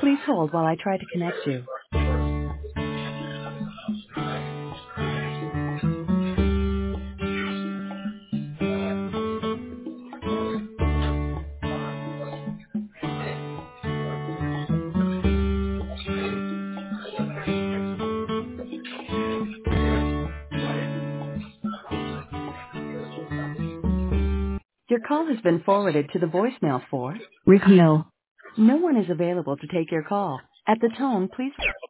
Please hold while I try to connect you. Your call has been forwarded to the voicemail for Rick Hill. No one is available to take your call. At the tone, please